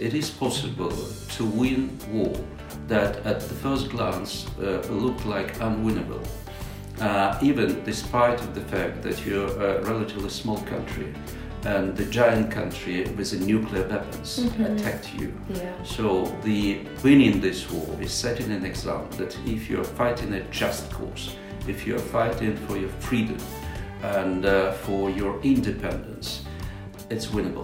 it is possible to win war that at the first glance looked like unwinnable, even despite of the fact that you're a relatively small country and the giant country with the nuclear weapons attacked you. Yeah. So the winning this war is setting an example that if you're fighting a just cause, if you're fighting for your freedom and for your independence, it's winnable.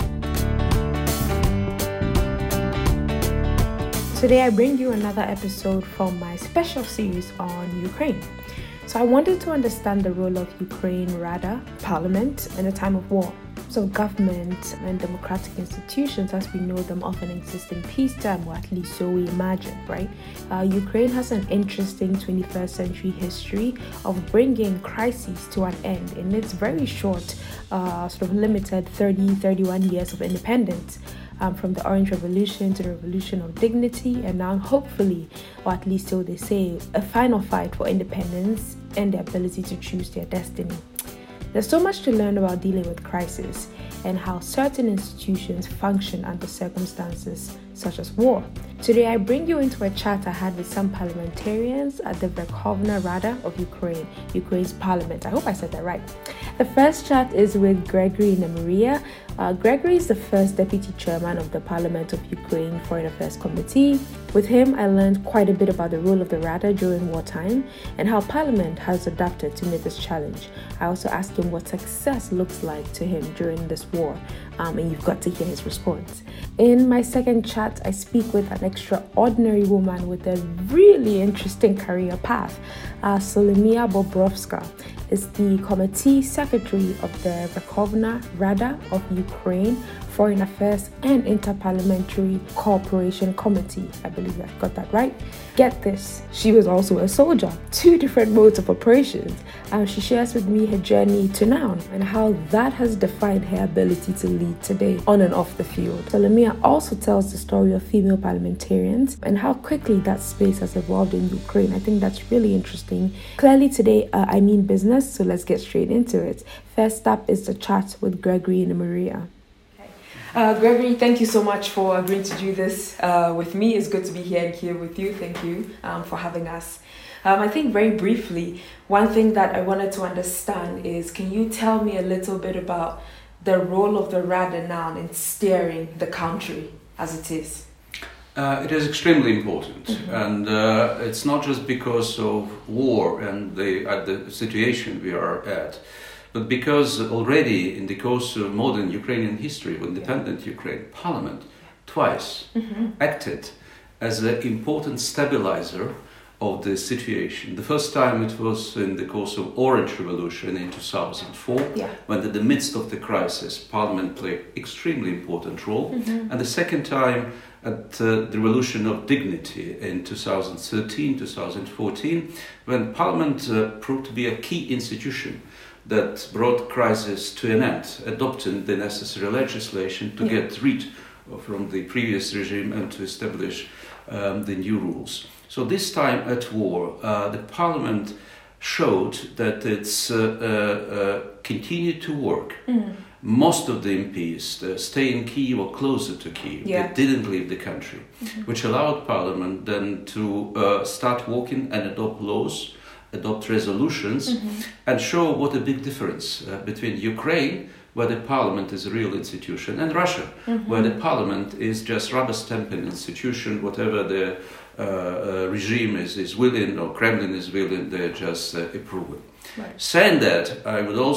Today I bring you another episode from my special series on Ukraine. So I wanted to understand the role of Ukraine Rada, Parliament, in a time of war. So government and democratic institutions, as we know them, often exist in peacetime, or at least so we imagine, right? Ukraine has an interesting 21st century history of bringing crises to an end in its very short, sort of limited 31 years of independence. From the Orange Revolution to the Revolution of Dignity, and now hopefully, or at least so they say, a final fight for independence and the ability to choose their destiny. There's so much to learn about dealing with crisis and how certain institutions function under circumstances such as war. Today I bring you into a chat I had with some parliamentarians at the Verkhovna Rada of Ukraine, Ukraine's parliament. I hope I said that right. The first chat is with Gregory Nemaria. Gregory is the first deputy chairman of the Parliament of Ukraine Foreign Affairs Committee. With him, I learned quite a bit about the role of the Rada during wartime and how Parliament has adapted to meet this challenge. I also asked him what success looks like to him during this war, and you've got to hear his response. In my second chat, I speak with an extraordinary woman with a really interesting career path. Solomia Bobrovska is the committee secretary of the Verkhovna Rada of Ukraine Foreign Affairs and Interparliamentary Cooperation Committee. I believe I got that right. Get this, she was also a soldier, 2 different modes of operations. She shares with me her journey to now and how that has defined her ability to lead today on and off the field. Solomia also tells the story of female parliamentarians and how quickly that space has evolved in Ukraine. I think that's really interesting. Clearly today, I mean business, so let's get straight into it. First up is the chat with Gregory Nemaria. Gregory, thank you so much for agreeing to do this with me. It's good to be here with you. Thank you for having us. I think very briefly, one thing that I wanted to understand is, can you tell me a little bit about the role of the Rada now in steering the country as it is? It is extremely important, and it's not just because of war and the situation we are at, but because already in the course of modern Ukrainian history, of independent Ukraine, Parliament twice acted as an important stabilizer of the situation. The first time it was in the course of Orange Revolution in 2004, when in the midst of the crisis, Parliament played extremely important role. And the second time at the Revolution of Dignity in 2013, 2014, when Parliament proved to be a key institution that brought crisis to an end, adopting the necessary legislation to get rid from the previous regime and to establish the new rules. So this time at war, the Parliament showed that it's continued to work. Most of the MPs stay in Kyiv or closer to Kyiv. They didn't leave the country, which allowed Parliament then to start working and adopt laws, adopt resolutions, and show what a big difference between Ukraine, where the parliament is a real institution, and Russia, where the parliament is just rubber-stamping institution, whatever the regime is willing or Kremlin is willing, they're just approving. Right. Saying that, I would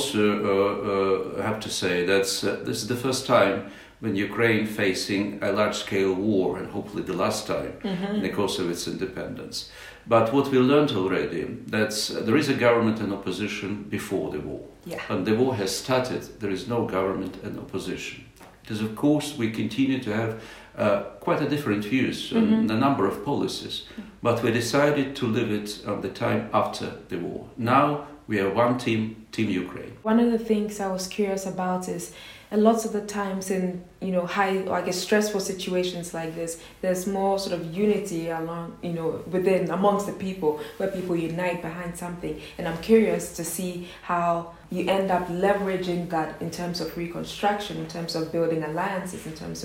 also have to say that this is the first time when Ukraine facing a large-scale war, and hopefully the last time in the course of its independence. But what we learned already, that there is a government and opposition before the war. And the war has started, there is no government and opposition. Because of course we continue to have quite a different views on a number of policies, but we decided to leave it on the time after the war. Now we are one team, Team Ukraine. One of the things I was curious about is a lot of the times in high, or I guess stressful situations like this, there's more sort of unity along amongst the people, where people unite behind something. And I'm curious to see how you end up leveraging that in terms of reconstruction, in terms of building alliances, in terms of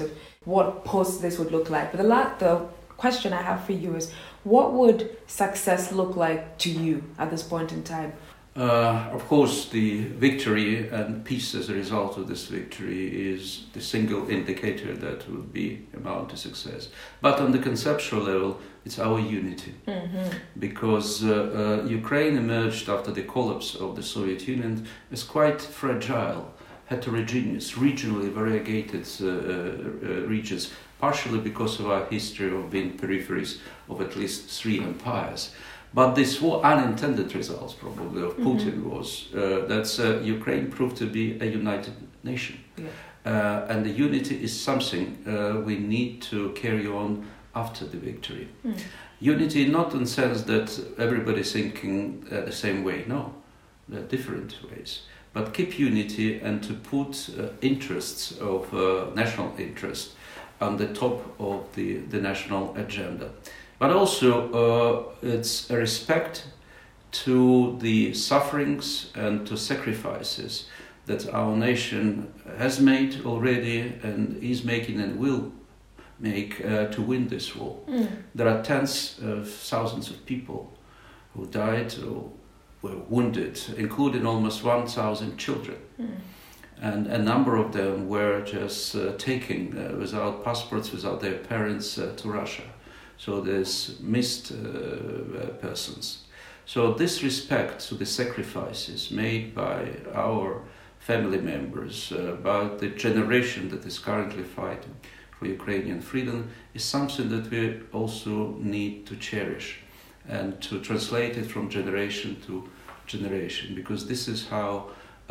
what post this would look like. But the question I have for you is, what would success look like to you at this point in time? Of course, the victory and peace as a result of this victory is the single indicator that will be amount to success. But on the conceptual level, it's our unity. Because Ukraine emerged after the collapse of the Soviet Union as quite fragile, heterogeneous, regionally variegated regions, partially because of our history of being peripheries of at least 3 empires. But this unintended results probably of Putin was that Ukraine proved to be a united nation. Yeah. And the unity is something we need to carry on after the victory. Unity not in the sense that everybody's thinking the same way, no, there are different ways. But keep unity and to put interests of national interest on the top of the national agenda. But also it's a respect to the sufferings and to sacrifices that our nation has made already and is making and will make to win this war. There are tens of thousands of people who died or were wounded, including almost 1,000 children. And a number of them were just taken without passports, without their parents to Russia. So there's missed persons. So this respect to the sacrifices made by our family members, about the generation that is currently fighting for Ukrainian freedom, is something that we also need to cherish and to translate it from generation to generation, because this is how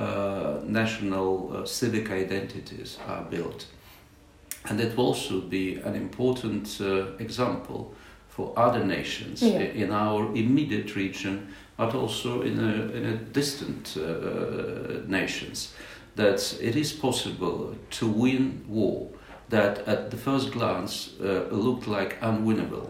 national civic identities are built. And it will also be an important example for other nations in our immediate region, but also in a distant nations, that it is possible to win war that at the first glance looked like unwinnable,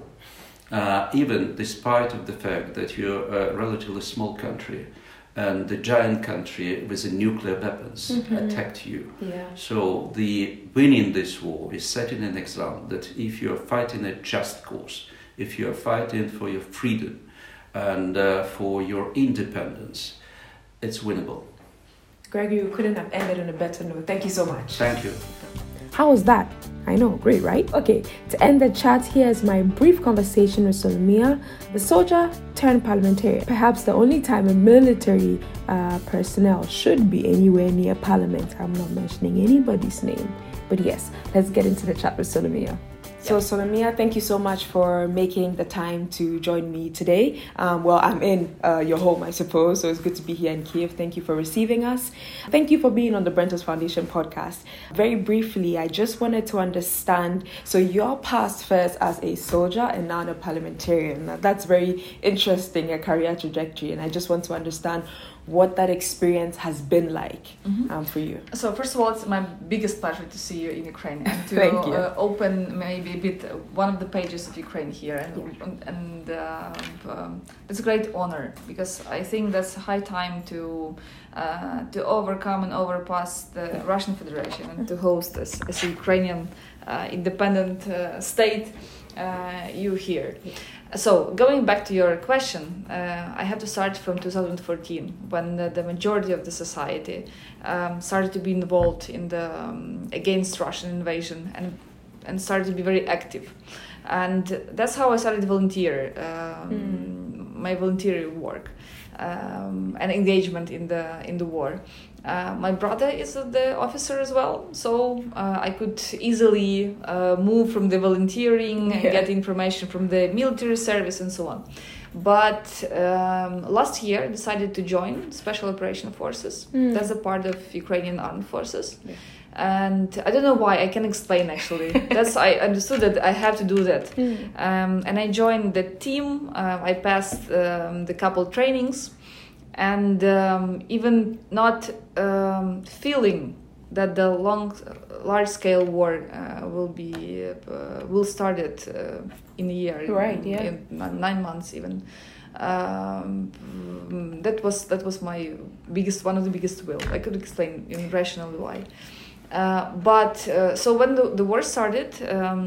even despite of the fact that you're a relatively small country and the giant country with the nuclear weapons attacked you. Yeah. So the winning this war is setting an example that if you're fighting a just cause, if you're fighting for your freedom and for your independence, it's winnable. Greg, you couldn't have ended on a better note. Thank you so much. Thank you. How was that? I know, great, right? Okay, to end the chat, here is my brief conversation with Solomia, the soldier turned parliamentarian. Perhaps the only time a military personnel should be anywhere near parliament. I'm not mentioning anybody's name, but yes, let's get into the chat with Solomia. So Solomia, thank you so much for making the time to join me today. Well, I'm in your home, I suppose, so it's good to be here in Kiev. Thank you for receiving us. Thank you for being on the Brentos Foundation podcast. Very briefly, I just wanted to understand, so your past first as a soldier and now a parliamentarian. Now, that's very interesting, a career trajectory, and I just want to understand what that experience has been like for you. So first of all, it's my biggest pleasure to see you in Ukraine and to open maybe a bit one of the pages of Ukraine here, and it's a great honor, because I think that's high time to overcome and overpass the Russian Federation and to host as a Ukrainian independent state you here. So, going back to your question, I have to start from 2014, when the majority of the society started to be involved in the against Russian invasion and started to be very active. And that's how I started volunteer, my volunteer work and engagement in the war. My brother is the officer as well, so I could easily move from the volunteering and get information from the military service and so on. But last year I decided to join Special Operation Forces. That's a part of Ukrainian Armed Forces. Yeah. And I don't know why, I can explain actually. I understood that I have to do that. And I joined the team, I passed the couple trainings, and even not feeling that the large-scale war will start it in a year, right? Yeah, in 9 months even. That was my one of the biggest will. I could explain rationally why. But so when the war started,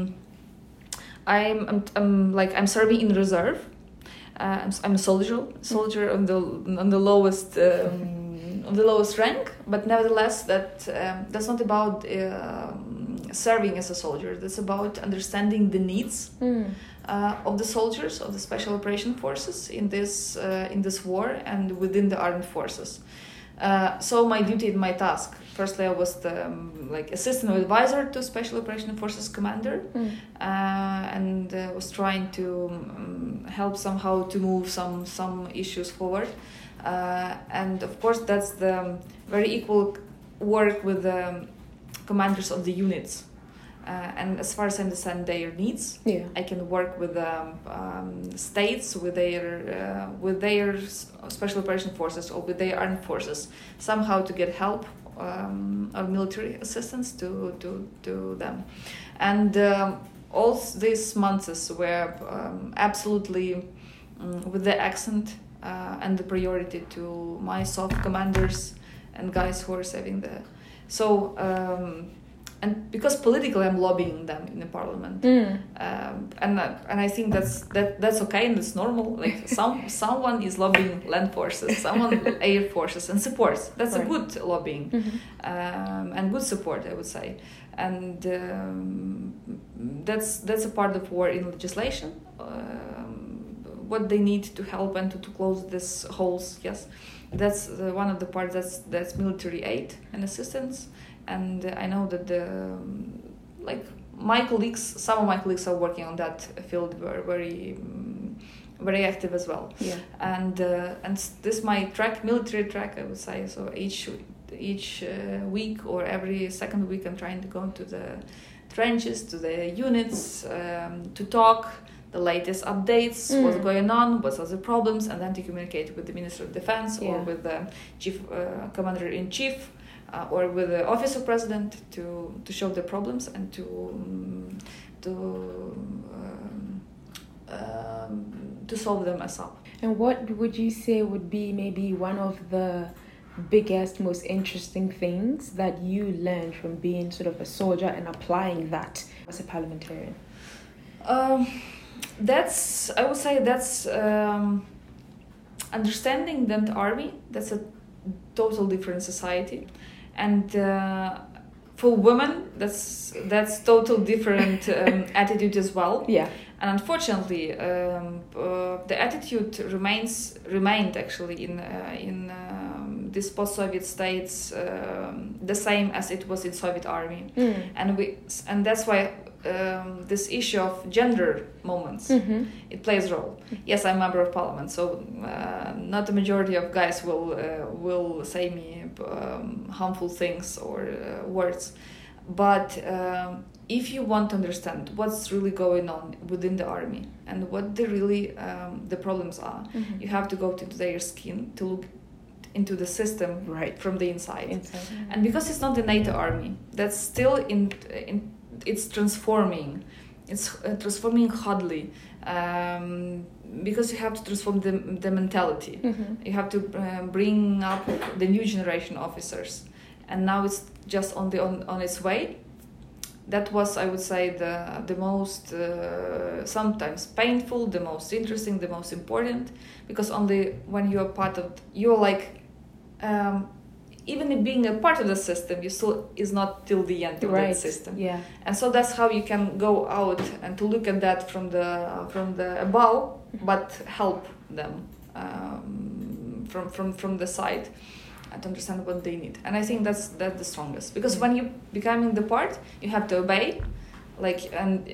I'm serving in reserve. I'm a soldier on the lowest on the lowest rank, but nevertheless that's not about serving as a soldier. That's about understanding the needs of the soldiers, of the special operation forces in this war and within the armed forces. So my duty and my task. Firstly, I was the assistant advisor to Special Operation Forces commander, and was trying to help somehow to move some issues forward. And of course, that's the very equal work with the commanders of the units. And as far as I understand their needs, I can work with states, with their special operation forces or with their armed forces, somehow to get help or military assistance to them. And all these months were absolutely with the accent and the priority to my soft commanders and guys who are serving there. So. And because politically I'm lobbying them in the parliament, and I think that's okay and it's normal. Like someone is lobbying land forces, someone air forces and supports. That's a good lobbying, and good support, I would say. And that's a part of war in legislation. What they need to help and to close these holes. Yes, that's one of the parts. That's military aid and assistance. And I know that my colleagues, some of my colleagues are working on that field, were very active as well. Yeah. And this my military track, I would say. So each week or every second week, I'm trying to go into the trenches, to the units, to talk the latest updates, what's going on, what are the problems, and then to communicate with the Minister of Defense or with the Chief Commander-in-Chief. Or with the Office of President to show the problems and to solve them as up. And what would you say would be maybe one of the biggest, most interesting things that you learned from being sort of a soldier and applying that as a parliamentarian? I would say that's understanding that the army, that's a total different society. And for women, that's total different attitude as well. Yeah. And unfortunately, the attitude remained actually in these post-Soviet states the same as it was in Soviet army. And that's why this issue of gender moments it plays a role. Yes, I'm a member of parliament, so not the majority of guys will say me harmful things or words, but if you want to understand what's really going on within the army and what the problems are, you have to go to their skin to look into the system from the inside. And because it's not the NATO army, that's still it's transforming. It's transforming hardly, because you have to transform the mentality. You have to bring up the new generation officers, and now it's just on its way. That was, I would say, the most sometimes painful, the most interesting, the most important, because only when you are even being a part of the system, you still is not till the end of that system. Yeah. And so that's how you can go out and to look at that from the above, but help them from the side and understand what they need. And I think that's the strongest, because when you becoming the part, you have to obey, and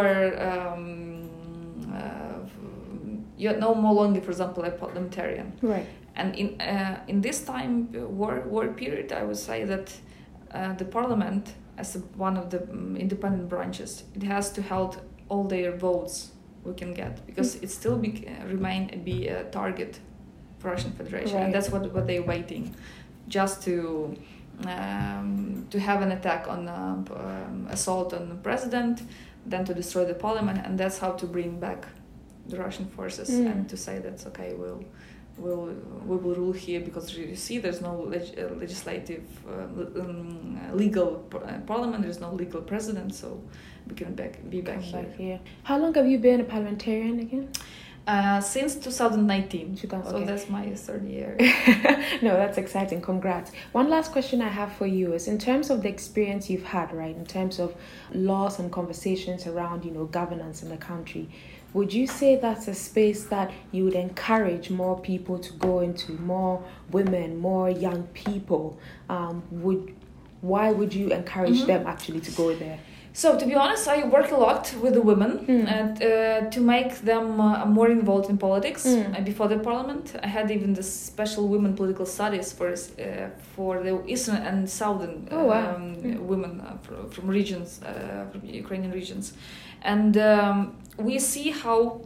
you're no more longer, for example, a parliamentarian. Right. And in this time war period, I would say that the parliament, as one of the independent branches, it has to hold all their votes we can get, because it still be a target for Russian Federation, and that's what they're waiting, just to have an attack on assault on the president, then to destroy the parliament, and that's how to bring back the Russian forces and to say that's okay, we will rule here, because you see there's no legislative legal parliament, there's no legal president, so we can be back here. How long have you been a parliamentarian again? Since 2019. So that's my third year. No, that's exciting. Congrats. One last question I have for you is, in terms of the experience you've had, right, in terms of laws and conversations around, governance in the country, would you say that's a space that you would encourage more people to go into, more women, more young people? Why would you encourage them actually to go there? So, to be honest, I work a lot with the women to make them more involved in politics. Before the parliament, I had even the special women political studies for the eastern and southern women from regions, from Ukrainian regions, and we see how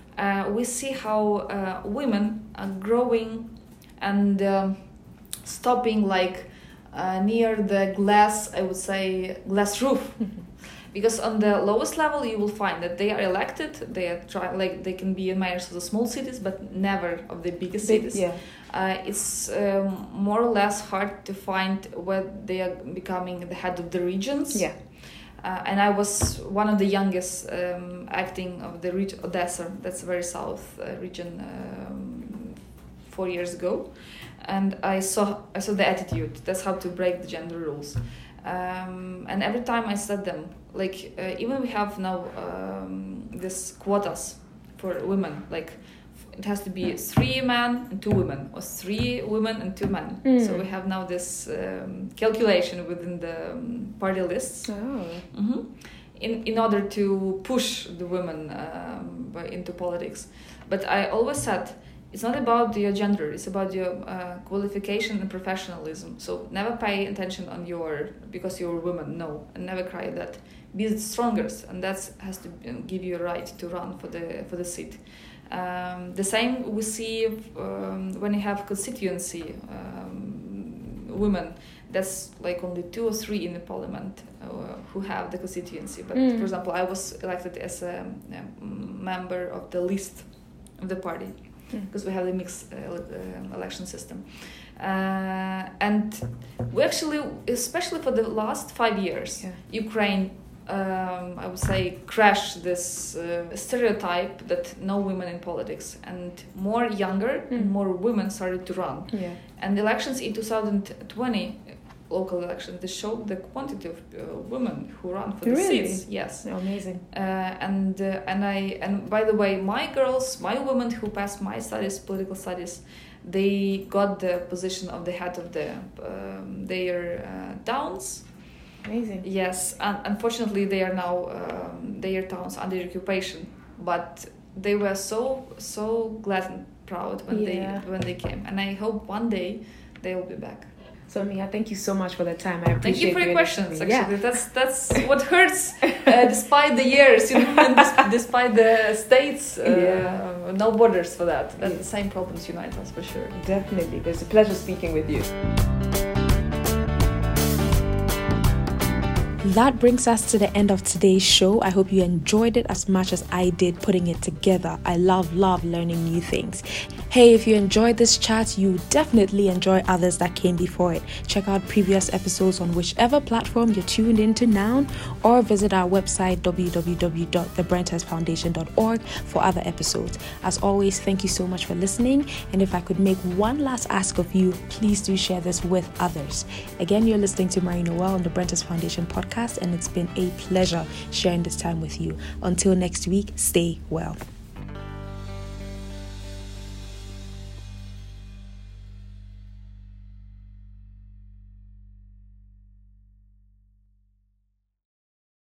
women are growing and stopping near the glass roof. Because on the lowest level, you will find that they are elected. They can be mayors of the small cities, but never of the biggest cities. Yeah. It's more or less hard to find where they are becoming the head of the regions. Yeah. And I was one of the youngest acting of the region Odessa. That's a very south region 4 years ago, and I saw the attitude. That's how to break the gender rules. And every time I said them, even we have now this quotas for women, it has to be 3 men and 2 women, or 3 women and 2 men. So we have now this calculation within the party lists in order to push the women into politics. But I always said, it's not about your gender, it's about your qualification and professionalism. So never pay attention on because you're a woman, no, and never cry that. Be the strongest, and that has to give you a right to run for the seat. The same we see when you have constituency women. That's only 2 or 3 in the parliament who have the constituency. But for example, I was elected as a member of the list of the party, because we have a mixed election system. And we actually, especially for the last 5 years, Ukraine, I would say, crashed this stereotype that no women in politics, and more younger and more women started to run. Yeah. And the elections in 2020, local elections, they showed the quantity of women who run for the seats. Yes. Amazing. And by the way, my women who passed my studies, political studies, they got the position of the head of their towns. Amazing. Yes, and unfortunately they are now their towns under occupation, but they were so glad and proud when they came, and I hope one day they will be back. So Mia, thank you so much for the time. I appreciate it. Thank you for your questions. Actually, that's what hurts. Despite the years, and despite the states, no borders for that. That's the same problems unite us for sure. Definitely. It's a pleasure speaking with you. That brings us to the end of today's show. I hope you enjoyed it as much as I did putting it together. I love learning new things. Hey, if you enjoyed this chat, you definitely enjoy others that came before it. Check out previous episodes on whichever platform you're tuned into now, or visit our website www.thebrentersfoundation.org for other episodes. As always, thank you so much for listening, and if I could make one last ask of you, please do share this with others. Again, you're listening to Marie Noel on the Brenters Foundation podcast, and it's been a pleasure sharing this time with you. Until next week, stay well.